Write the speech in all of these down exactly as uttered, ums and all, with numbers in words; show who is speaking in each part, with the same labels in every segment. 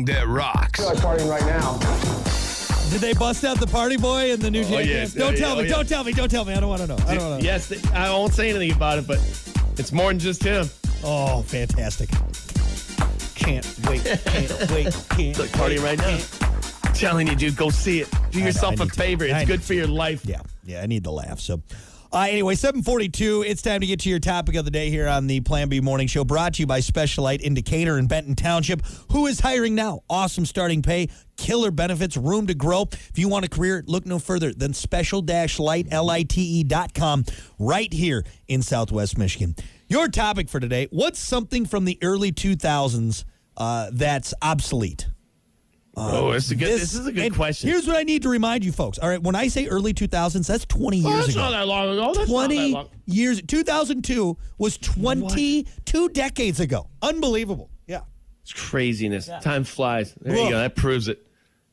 Speaker 1: that rocks.
Speaker 2: I feel like partying right now.
Speaker 3: Did they bust out the party boy and the new
Speaker 4: Oh,
Speaker 3: Jackass?
Speaker 4: yes.
Speaker 3: Don't
Speaker 4: Yeah,
Speaker 3: tell
Speaker 4: yeah,
Speaker 3: me.
Speaker 4: oh,
Speaker 3: Don't
Speaker 4: yeah.
Speaker 3: tell me. Don't tell me. I don't want to know. I don't want to know.
Speaker 4: Yes, th- I won't say anything about it, but it's more than just him.
Speaker 3: Oh, fantastic. Can't wait. Can't wait. Can't
Speaker 4: It's like partying right now. I'm telling you, dude, go see it. Do
Speaker 3: know,
Speaker 4: yourself
Speaker 3: I
Speaker 4: a
Speaker 3: need to.
Speaker 4: favor.
Speaker 3: I
Speaker 4: It's
Speaker 3: need
Speaker 4: good
Speaker 3: to.
Speaker 4: for your life.
Speaker 3: Yeah, yeah, I need the laugh. So, uh, anyway, seven forty-two, it's time to get to your topic of the day here on the Plan B Morning Show, brought to you by Specialite Indicator in Benton Township. Who is hiring now? Awesome starting pay, killer benefits, room to grow. If you want a career, look no further than special light, L I T E dot com, right here in Southwest Michigan. Your topic for today, what's something from the early two thousands uh, that's obsolete?
Speaker 4: oh, it's a good, this, this is a good
Speaker 3: and
Speaker 4: question.
Speaker 3: Here's what I need to remind you folks. All right, when I say early two thousands, that's twenty
Speaker 4: Oh,
Speaker 3: years
Speaker 4: that's
Speaker 3: ago.
Speaker 4: not that long ago. That's
Speaker 3: twenty
Speaker 4: not that long.
Speaker 3: years. two thousand two was twenty-two decades ago. Unbelievable. Yeah.
Speaker 4: It's craziness. Time flies. There
Speaker 3: Whoa.
Speaker 4: you go. That proves it.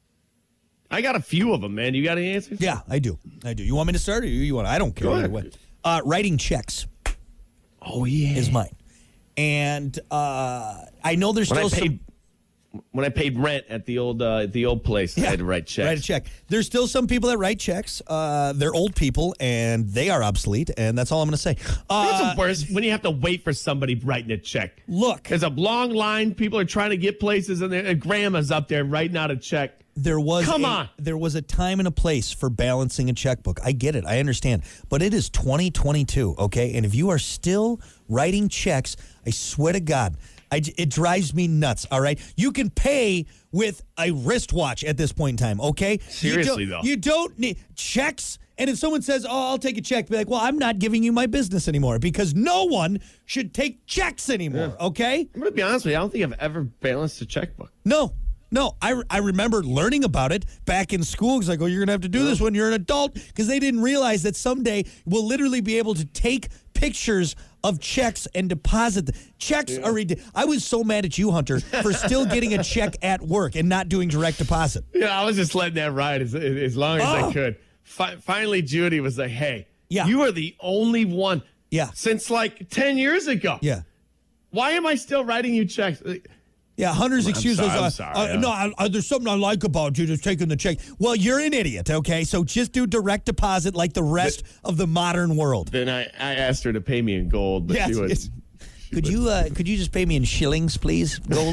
Speaker 4: I got a few of them, man. You got any answers?
Speaker 3: Yeah, I do. I do. You want me to start or you, you want? I don't care.
Speaker 4: Go
Speaker 3: either
Speaker 4: ahead.
Speaker 3: way. Uh, writing checks
Speaker 4: Oh, yeah.
Speaker 3: is mine. And uh, I know there's
Speaker 4: When I
Speaker 3: still
Speaker 4: paid,
Speaker 3: some.
Speaker 4: when I paid rent at the old uh, the old place, I had to write checks.
Speaker 3: Write a check. There's still some people that write checks. Uh, they're old people, and they are obsolete, and that's all I'm going to say. Uh,
Speaker 4: What's the worst? When you have to wait for somebody writing a check.
Speaker 3: look,
Speaker 4: There's a long line. People are trying to get places, and, and grandma's up there writing out a check.
Speaker 3: there was
Speaker 4: Come
Speaker 3: a,
Speaker 4: on.
Speaker 3: there was a time and a place for balancing a checkbook. I get it. I understand. But it is twenty twenty-two, okay? And if you are still writing checks, I swear to God, I, j- it drives me nuts, all right? You can pay with a wristwatch at this point in time, okay?
Speaker 4: Seriously,
Speaker 3: you don't,
Speaker 4: though.
Speaker 3: You don't need checks. And if someone says, oh, I'll take a check, be like, well, I'm not giving you my business anymore because no one should take checks anymore, okay?
Speaker 4: I'm going to be honest with you. I don't think I've ever balanced a checkbook.
Speaker 3: No, no. I, I remember learning about it back in school. It's like, oh, you're going to have to do this when you're an adult because they didn't realize that someday we'll literally be able to take pictures of checks and deposit them. Checks are ridiculous. I was so mad at you, Hunter, for still getting a check at work and not doing direct deposit.
Speaker 4: Yeah, I was just letting that ride as, as long as
Speaker 3: Oh.
Speaker 4: I could. Fi- finally, Judy was like, hey,
Speaker 3: Yeah.
Speaker 4: you are the only one
Speaker 3: Yeah.
Speaker 4: since like ten years ago.
Speaker 3: Yeah.
Speaker 4: Why am I still writing you checks?
Speaker 3: Yeah, Hunter's excuse
Speaker 4: sorry,
Speaker 3: was,
Speaker 4: I'm
Speaker 3: uh,
Speaker 4: sorry,
Speaker 3: uh,
Speaker 4: yeah.
Speaker 3: no, I, I, there's something I like about you just taking the check. Well, you're an idiot, okay? So just do direct deposit like the rest of the modern world.
Speaker 4: Then I, I asked her to pay me in gold, but
Speaker 3: Yes,
Speaker 4: she was.
Speaker 3: yes. Could you uh, could you just pay me in shillings, please, gold?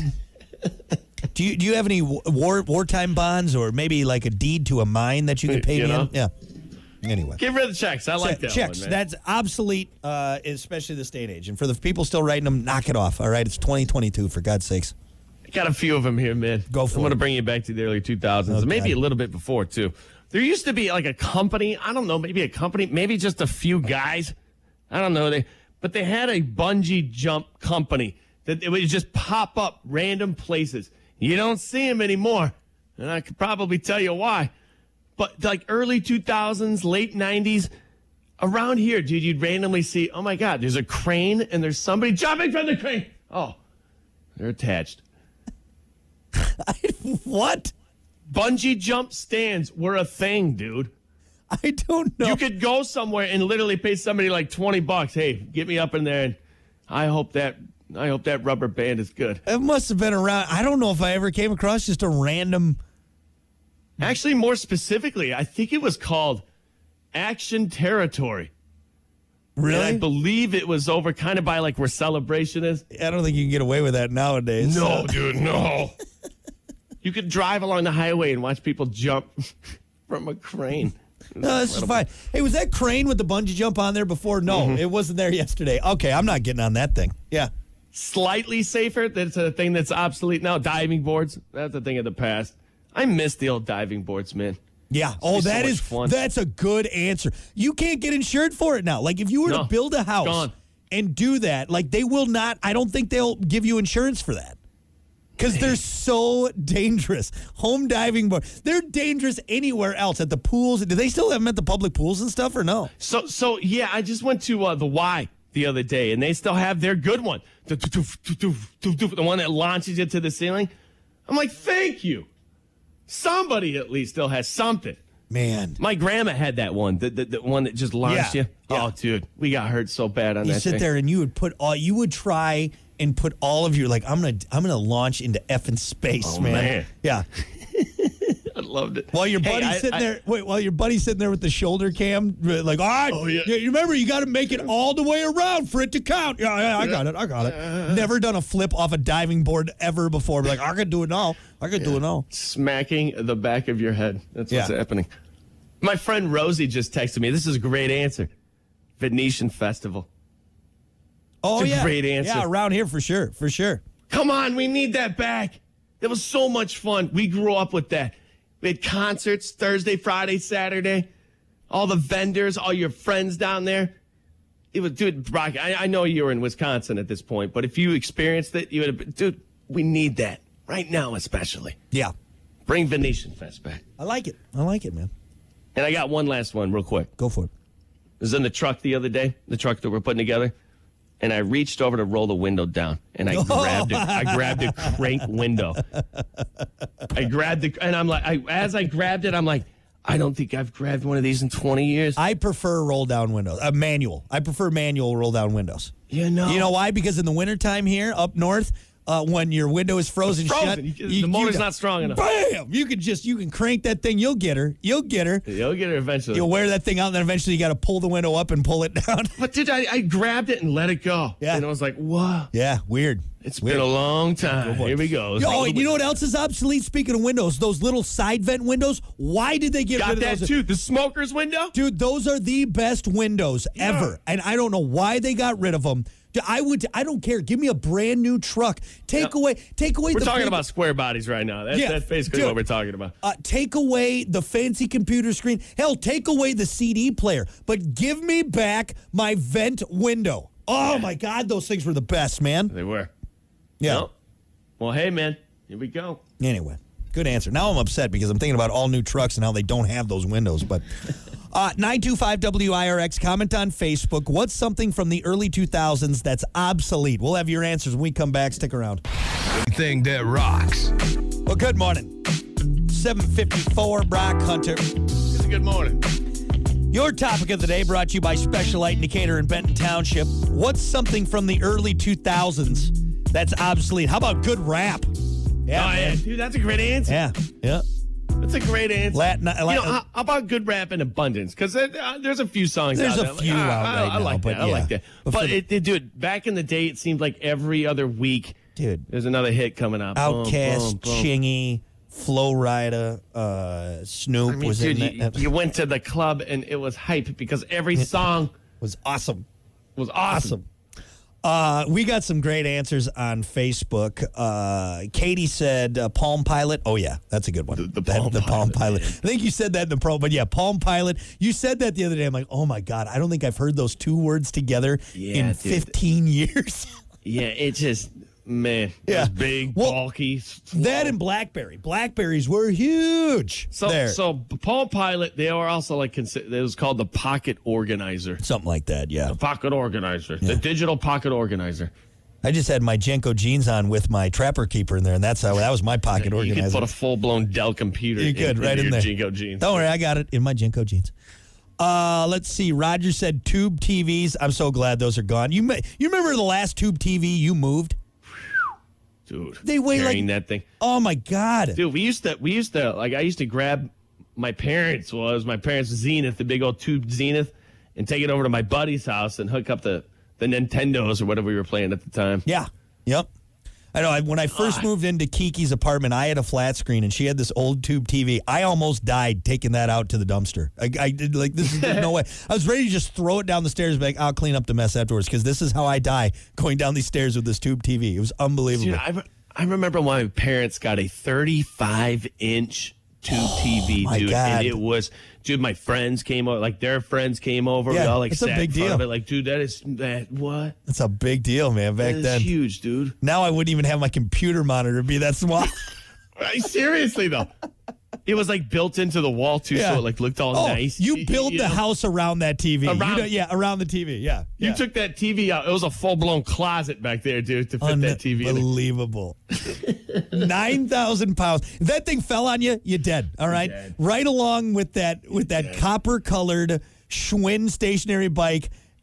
Speaker 3: do you do you have any war wartime bonds or maybe like a deed to a mine that you could pay
Speaker 4: You
Speaker 3: me
Speaker 4: know?
Speaker 3: in? Yeah. Anyway.
Speaker 4: Get rid of the checks. I like that
Speaker 3: checks.
Speaker 4: one, man.
Speaker 3: That's obsolete, uh, especially this day and age. And for the people still writing them, knock it off. All right, it's twenty twenty-two. For God's sakes.
Speaker 4: I got a few of them here, man.
Speaker 3: Go for
Speaker 4: I'm going to
Speaker 3: it.
Speaker 4: bring you back to the early two thousands,
Speaker 3: Okay.
Speaker 4: maybe a little bit before, too. There used to be like a company. I don't know, maybe a company, maybe just a few guys. I don't know. They, but they had a bungee jump company that it would just pop up random places. You don't see them anymore. And I could probably tell you why. But like early two thousands, late nineties, around here, dude, you'd randomly see, oh my God, there's a crane and there's somebody jumping from the crane. Oh, they're attached.
Speaker 3: What?
Speaker 4: Bungee jump stands were a thing, dude.
Speaker 3: I don't know.
Speaker 4: You could go somewhere and literally pay somebody like twenty bucks. Hey, get me up in there, and I hope that I hope that rubber band is good.
Speaker 3: It must have been around. I don't know if I ever came across just a random.
Speaker 4: Actually, more specifically, I think it was called Action Territory.
Speaker 3: Really?
Speaker 4: And I believe it was over kind of by like where Celebration is.
Speaker 3: I don't think you can get away with that nowadays.
Speaker 4: No, dude, no. You could drive along the highway and watch people jump from a crane.
Speaker 3: No, this is fine. Hey, was that crane with the bungee jump on there before? No,
Speaker 4: Mm-hmm.
Speaker 3: it wasn't there yesterday. Okay, I'm not getting on that thing. Yeah.
Speaker 4: Slightly safer. That's a thing that's obsolete now. Diving boards. That's a thing of the past. I miss the old diving boards, man.
Speaker 3: Yeah. Oh,
Speaker 4: be so
Speaker 3: that
Speaker 4: much
Speaker 3: is
Speaker 4: fun.
Speaker 3: that's a good answer. You can't get insured for it now. Like if you were
Speaker 4: No,
Speaker 3: to build a house
Speaker 4: gone.
Speaker 3: and do that, like they will not. I don't think they'll give you insurance for that. Because they're so dangerous. Home diving board. They're dangerous anywhere else. At the pools. Do they still have them at the public pools and stuff or no?
Speaker 4: So, so yeah, I just went to uh, the Y the other day, and they still have their good one, the the one that launches you to the ceiling. I'm like, thank you. Somebody at least still has something.
Speaker 3: Man.
Speaker 4: My grandma had that one, the, the, the one that just launched
Speaker 3: Yeah,
Speaker 4: you.
Speaker 3: yeah.
Speaker 4: Oh, dude, we got hurt so bad on
Speaker 3: You
Speaker 4: that
Speaker 3: sit
Speaker 4: thing.
Speaker 3: there and you would put all, you would try and put all of your like I'm gonna I'm gonna launch into effing space,
Speaker 4: Oh,
Speaker 3: man.
Speaker 4: man.
Speaker 3: Yeah.
Speaker 4: I loved it.
Speaker 3: While your
Speaker 4: Hey,
Speaker 3: buddy's
Speaker 4: I-
Speaker 3: sitting
Speaker 4: I-
Speaker 3: there, wait, while your buddy's sitting there with the shoulder cam, like, all right,
Speaker 4: Oh, yeah.
Speaker 3: you remember you got to make it all the way around for it to count. Yeah, yeah, I got it, I got it. Never done a flip off a diving board ever before. Be like, I could do it now. I could do it now.
Speaker 4: Smacking the back of your head. That's what's
Speaker 3: Yeah.
Speaker 4: happening. My friend Rosie just texted me. This is a great answer. Venetian Festival.
Speaker 3: Oh
Speaker 4: It's a
Speaker 3: yeah,
Speaker 4: great answer.
Speaker 3: Yeah, around here for sure, for sure.
Speaker 4: Come on, we need that back. It was so much fun. We grew up with that. We had concerts Thursday, Friday, Saturday. All the vendors, all your friends down there. It was, dude, Brock, I, I know you were in Wisconsin at this point, but if you experienced it, you would have been, dude, we need that right now, especially.
Speaker 3: Yeah,
Speaker 4: Bring Venetian Fest back.
Speaker 3: I like it. I like it, man.
Speaker 4: And I got one last one real quick.
Speaker 3: Go for it.
Speaker 4: I was in the truck the other day, the truck that we're putting together, and I reached over to roll the window down, and I grabbed it. I grabbed a crank window. I grabbed it, and I'm like, I, as I grabbed it, I'm like, I don't think I've grabbed one of these in twenty years.
Speaker 3: I prefer roll down windows, uh, manual. I prefer manual roll down windows.
Speaker 4: You know,
Speaker 3: You know why? Because in the wintertime here up north, uh, when your window is frozen,
Speaker 4: frozen.
Speaker 3: shut,
Speaker 4: You- the motor's not strong enough.
Speaker 3: Bam! You can just you can crank that thing. You'll get her. You'll get her.
Speaker 4: You'll get it eventually.
Speaker 3: You'll wear that thing out, and then eventually you got to pull the window up and pull it down.
Speaker 4: But dude, I, I grabbed it and let it go.
Speaker 3: Yeah.
Speaker 4: And I was like, whoa.
Speaker 3: Yeah, weird.
Speaker 4: It's
Speaker 3: Weird.
Speaker 4: been a long time. Here we go.
Speaker 3: Oh, and you know what else is obsolete? Speaking of windows, those little side vent windows. Why did they get
Speaker 4: Got
Speaker 3: rid of
Speaker 4: that
Speaker 3: those?
Speaker 4: too. The smoker's window?
Speaker 3: Dude, those are the best windows ever, and I don't know why they got rid of them. Dude, I would. I don't care. Give me a brand new truck. Take
Speaker 4: Yeah.
Speaker 3: away. Take away.
Speaker 4: We're
Speaker 3: the
Speaker 4: talking
Speaker 3: big-
Speaker 4: about square bodies right now. That's,
Speaker 3: Yeah,
Speaker 4: that's basically
Speaker 3: dude.
Speaker 4: what we're talking about.
Speaker 3: Uh, take away the fancy computer screen. Hell, take away the C D player. But give me back my vent window. Oh my God, those things were the best, man.
Speaker 4: They were.
Speaker 3: Yeah.
Speaker 4: Well, well, hey, man. Here we go.
Speaker 3: Anyway, good answer. Now I'm upset because I'm thinking about all new trucks and how they don't have those windows. But uh, nine two five W I R X, comment on Facebook. What's something from the early two thousands that's obsolete? We'll have your answers when we come back. Stick around.
Speaker 1: Thing that rocks.
Speaker 3: Well, good morning. seven fifty-four, Brock Hunter.
Speaker 4: It's a good morning.
Speaker 3: Your topic of the day brought to you by Specialite Indicator in Benton Township. What's something from the early two thousands that's obsolete? How about good rap? Yeah,
Speaker 4: oh, yeah.
Speaker 3: man.
Speaker 4: Dude, that's a great answer.
Speaker 3: Yeah, yeah.
Speaker 4: That's a great answer.
Speaker 3: Latin,
Speaker 4: you know,
Speaker 3: Latin-
Speaker 4: how, how about good rap in abundance? Because uh, there's a few songs
Speaker 3: There's
Speaker 4: out
Speaker 3: a
Speaker 4: there.
Speaker 3: few
Speaker 4: like, ah,
Speaker 3: out
Speaker 4: I,
Speaker 3: right
Speaker 4: I like
Speaker 3: now,
Speaker 4: that.
Speaker 3: but
Speaker 4: I
Speaker 3: yeah.
Speaker 4: like that.
Speaker 3: But
Speaker 4: But,
Speaker 3: for the-
Speaker 4: it, it, dude, back in the day, it seemed like every other week,
Speaker 3: Dude.
Speaker 4: there's another hit coming out. Boom,
Speaker 3: Outcast,
Speaker 4: boom, boom.
Speaker 3: Chingy, Flo Rida, uh, Snoop
Speaker 4: I mean,
Speaker 3: was
Speaker 4: dude,
Speaker 3: in
Speaker 4: you,
Speaker 3: that.
Speaker 4: you went to the club and it was hype because every song
Speaker 3: was awesome.
Speaker 4: was awesome.
Speaker 3: Uh, we got some great answers on Facebook. Uh, Katie said uh, Palm Pilot. Oh, yeah, that's a good one.
Speaker 4: The- the
Speaker 3: That-
Speaker 4: Palm
Speaker 3: the Palm
Speaker 4: Pilot,
Speaker 3: Pilot. I think you said that in the pro, but yeah, Palm Pilot. You said that the other day. I'm like, oh, my God, I don't think I've heard those two words together
Speaker 4: Yeah,
Speaker 3: in
Speaker 4: dude.
Speaker 3: fifteen years.
Speaker 4: Yeah, it just, man, it
Speaker 3: Yeah.
Speaker 4: was big,
Speaker 3: Well,
Speaker 4: bulky.
Speaker 3: That and Blackberry. Blackberries were huge
Speaker 4: So,
Speaker 3: there.
Speaker 4: so Paul Pilot, they were also like, consi- it was called the Pocket Organizer.
Speaker 3: Something like that, yeah.
Speaker 4: Pocket Organizer, the digital Pocket Organizer.
Speaker 3: I just had my Jenko jeans on with my Trapper Keeper in there, and that's how that was my pocket
Speaker 4: You could
Speaker 3: organizer.
Speaker 4: put a full blown Dell computer
Speaker 3: You
Speaker 4: in,
Speaker 3: could, right
Speaker 4: into
Speaker 3: in
Speaker 4: your
Speaker 3: there.
Speaker 4: Jingo jeans.
Speaker 3: Don't worry, I got it in my Jenko jeans. Uh, let's see. Roger said tube T Vs. I'm so glad those are gone. You may, you remember the last tube T V you moved?
Speaker 4: Dude,
Speaker 3: They weigh
Speaker 4: carrying
Speaker 3: like-
Speaker 4: that thing.
Speaker 3: Oh my God!
Speaker 4: Dude, we used to, we used to, like, I used to grab my parents, well, it was my parents' Zenith, the big old tube Zenith, and take it over to my buddy's house and hook up the, the Nintendos or whatever we were playing at the time.
Speaker 3: Yeah. Yep. I know. I, when I first moved into Kiki's apartment, I had a flat screen, and she had this old tube T V. I almost died taking that out to the dumpster. I, I did like this is there's no way. I was ready to just throw it down the stairs, and be like, I'll clean up the mess afterwards because this is how I die going down these stairs with this tube T V. It was unbelievable.
Speaker 4: Dude, I, re- I remember when my parents got a thirty-five inch tube T V,
Speaker 3: my
Speaker 4: dude.
Speaker 3: God.
Speaker 4: And it was, dude, my friends came over, like their friends came over.
Speaker 3: Yeah,
Speaker 4: we all like
Speaker 3: it's a
Speaker 4: sat
Speaker 3: big
Speaker 4: in front
Speaker 3: deal.
Speaker 4: of it. Like, dude, that is, that, what?
Speaker 3: It's a big deal, man. Back
Speaker 4: That is
Speaker 3: then,
Speaker 4: huge, dude.
Speaker 3: now I wouldn't even have my computer monitor be that small.
Speaker 4: Right, seriously, though. It was like built into the wall, too, so it like looked all
Speaker 3: oh,
Speaker 4: nice.
Speaker 3: You built
Speaker 4: you
Speaker 3: the
Speaker 4: know?
Speaker 3: house around that T V. You
Speaker 4: Around-
Speaker 3: don't- yeah, around the T V. Yeah.
Speaker 4: You
Speaker 3: yeah.
Speaker 4: took that T V out. It was a full blown closet back there, dude, to fit that T V in.
Speaker 3: Unbelievable. nine thousand pounds. If that thing fell on you, you're dead. All right?
Speaker 4: dead.
Speaker 3: Right along with that with that
Speaker 4: dead.
Speaker 3: copper colored Schwinn stationary bike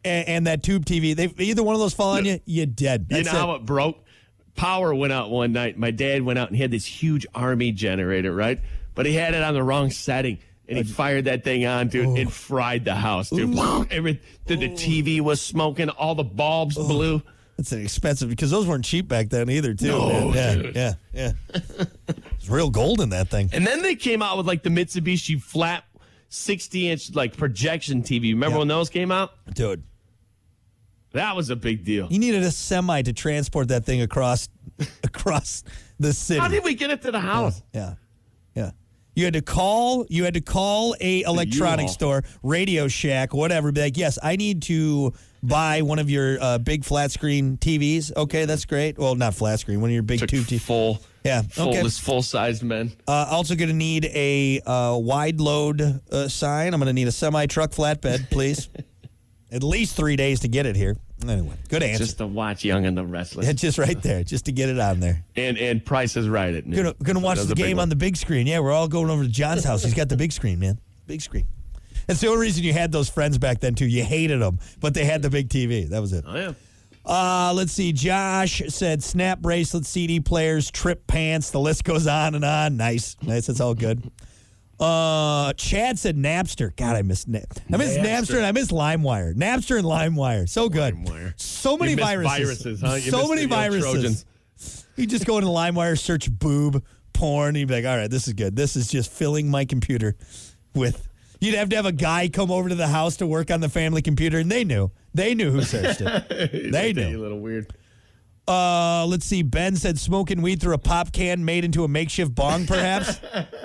Speaker 3: and, and that tube T V. They either one of those fall on you, you're dead.
Speaker 4: You
Speaker 3: That's
Speaker 4: know
Speaker 3: it.
Speaker 4: how it broke? Power went out one night. My dad went out and he had this huge Army generator, right? But he had it on the wrong setting. And he fired that thing on, dude, and fried the house, dude. Every, the, the T V was smoking. All the bulbs blew.
Speaker 3: That's expensive because those weren't cheap back then either, too.
Speaker 4: No,
Speaker 3: man. Yeah,
Speaker 4: dude.
Speaker 3: yeah, yeah. It's real gold in that thing.
Speaker 4: And then they came out with like the Mitsubishi flat sixty inch like projection T V. Remember
Speaker 3: Yep.
Speaker 4: when those came out?
Speaker 3: Dude,
Speaker 4: That was a big deal.
Speaker 3: you needed a semi to transport that thing across across the city.
Speaker 4: How did we get it to the house?
Speaker 3: Yeah, yeah. You had to call. You had to call a electronics
Speaker 4: U-Haul.
Speaker 3: store, Radio Shack, whatever. Be like, yes, I need to buy one of your uh, big flat screen T Vs. Okay, that's great. Well, not flat screen. One of your big
Speaker 4: Took
Speaker 3: tube T Vs.
Speaker 4: full,
Speaker 3: Yeah.
Speaker 4: full,
Speaker 3: Okay.
Speaker 4: this full-sized men.
Speaker 3: Uh, also going to need a uh, wide load uh, sign. I'm going to need a semi truck flatbed, please. At least three days to get it here. Anyway, good answer.
Speaker 4: Just to watch Young and the Restless.
Speaker 3: It's just right there, just to get it on there.
Speaker 4: and and Price is Right at noon.
Speaker 3: Gonna gonna watch
Speaker 4: That was
Speaker 3: the
Speaker 4: a big
Speaker 3: game
Speaker 4: one.
Speaker 3: on the big screen. Yeah, we're all going over to John's house. He's got the big screen, man. Big screen. That's the only reason you had those friends back then too. You hated them, but they had the big T V. That was it.
Speaker 4: Oh, yeah.
Speaker 3: Uh, let's see. Josh said snap bracelets, C D players, trip pants. The list goes on and on. Nice, nice. That's all good. Uh, Chad said Napster. God, I miss Na- I miss Napster.
Speaker 4: Napster.
Speaker 3: and I miss LimeWire. Napster and LimeWire. So good.
Speaker 4: LimeWire.
Speaker 3: So many
Speaker 4: You missed
Speaker 3: viruses.
Speaker 4: viruses, huh? You
Speaker 3: So
Speaker 4: missed
Speaker 3: many
Speaker 4: the old
Speaker 3: viruses.
Speaker 4: Trojans.
Speaker 3: You just go into LimeWire, search boob porn, and you'd be like, all right, this is good. This is just filling my computer with. You'd have to have a guy come over to the house to work on the family computer, and they knew. They knew who searched it. They
Speaker 4: You
Speaker 3: knew.
Speaker 4: little weird.
Speaker 3: Uh, let's see. Ben said smoking weed through a pop can made into a makeshift bong, perhaps.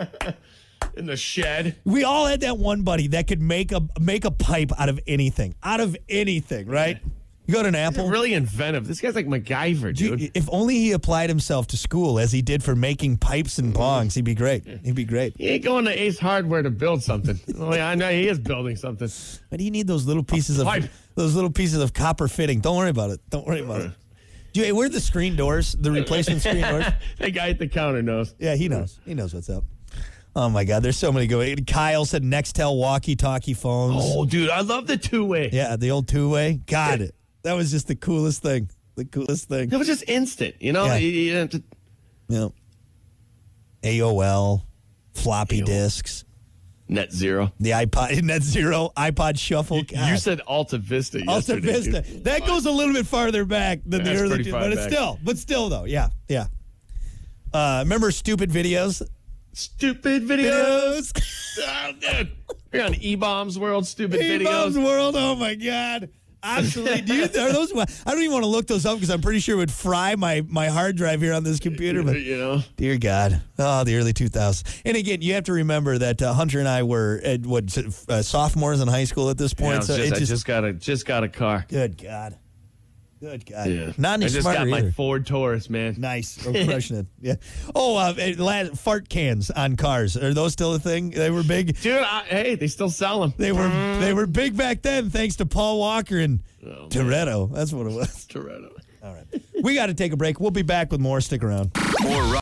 Speaker 4: In the shed.
Speaker 3: We all had that one buddy that could make a make a pipe out of anything. Out of anything, right? You got an apple?
Speaker 4: Really inventive. This guy's like MacGyver, dude.
Speaker 3: You- if only he applied himself to school as he did for making pipes and bongs, he'd be great. He'd be great.
Speaker 4: He ain't going to Ace Hardware to build something. Oh, yeah, I know he is building something.
Speaker 3: But you need those little pieces of
Speaker 4: pipe.
Speaker 3: those little pieces of copper fitting. Don't worry about it. Don't worry about it. Do you, where are the screen doors? The replacement screen doors?
Speaker 4: That guy at the counter knows.
Speaker 3: Yeah, he knows. He knows what's up. Oh my God, there's so many going. Kyle said Nextel walkie-talkie phones.
Speaker 4: Oh, dude, I love the two-way.
Speaker 3: Yeah, the old two-way. God, that was just the coolest thing. The coolest thing.
Speaker 4: It was just instant, you know?
Speaker 3: Yeah.
Speaker 4: You- you didn't have to-
Speaker 3: Yeah. A O L, floppy
Speaker 4: A O L.
Speaker 3: disks,
Speaker 4: Net Zero.
Speaker 3: the iPod, Net Zero, iPod Shuffle. God.
Speaker 4: You said Alta Vista
Speaker 3: Alta
Speaker 4: yesterday.
Speaker 3: Vista.
Speaker 4: dude.
Speaker 3: That goes a little bit farther back than
Speaker 4: That's
Speaker 3: the early,
Speaker 4: pretty
Speaker 3: two,
Speaker 4: far
Speaker 3: but it's
Speaker 4: back.
Speaker 3: still, but still though, yeah, yeah. Uh, remember stupid videos?
Speaker 4: Stupid videos. Oh, dude. We're on E-Bombs World, stupid
Speaker 3: E-Bombs
Speaker 4: videos.
Speaker 3: World. Oh my God. Absolutely. Do you, are those? I don't even want to look those up because I'm pretty sure it would fry my, my hard drive here on this computer. But
Speaker 4: You know?
Speaker 3: dear God, oh, the early two thousands. And again, you have to remember that uh, Hunter and I were uh, what uh, sophomores in high school at this
Speaker 4: Yeah, I,
Speaker 3: point.
Speaker 4: was
Speaker 3: so
Speaker 4: just,
Speaker 3: it
Speaker 4: I
Speaker 3: just,
Speaker 4: just got a just got a car.
Speaker 3: good God, good God.
Speaker 4: Yeah.
Speaker 3: Not any
Speaker 4: I just
Speaker 3: smarter
Speaker 4: got my
Speaker 3: either.
Speaker 4: Ford Taurus, man.
Speaker 3: Nice. We're crushing it. Yeah. Oh, uh, and last, fart cans on cars. Are those still a thing? They were big.
Speaker 4: Dude, I, hey, they still sell them.
Speaker 3: They were they were big back then, thanks to Paul Walker and
Speaker 4: Oh,
Speaker 3: Toretto. That's what it was.
Speaker 4: Toretto.
Speaker 3: All right. We got to take a break. We'll be back with more. Stick around.
Speaker 1: More